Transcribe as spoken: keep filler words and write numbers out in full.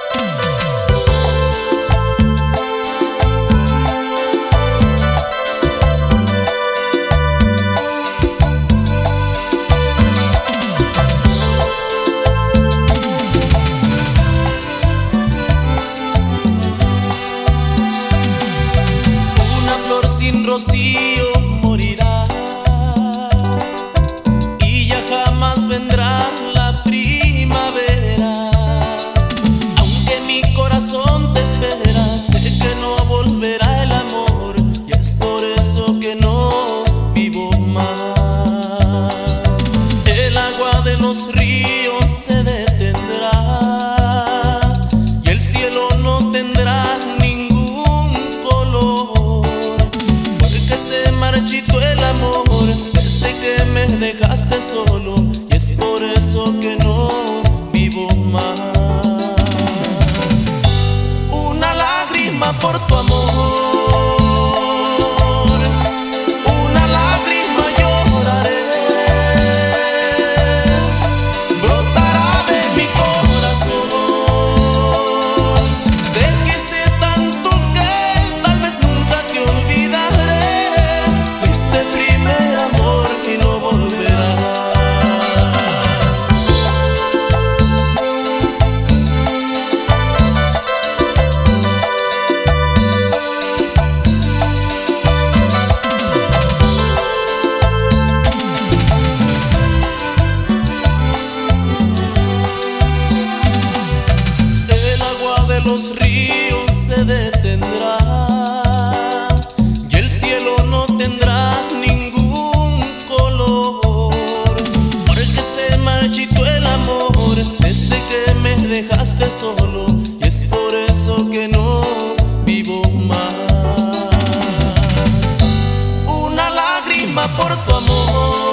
Rocío morirá y ya jamás vendrá la primavera. Aunque mi corazón te espera, sé que no volverá el amor, y es por eso que no vivo más. El agua de los ríos se detendrá y el cielo no tendrá ningún color. Se marchitó el amor desde que me dejaste solo, y es por eso que no vivo más. Una lágrima por tu amor, una lágrima lloraré, brotará de mi corazón. Te quise tanto que tal vez nunca te olvidaré. Primer amor que no volverá. El agua de los ríos se detendrá y el cielo no tendrá ningún color, porque se marchitó el amor desde que me dejaste solo, y es por eso que no vivo más. Una lágrima por tu amor.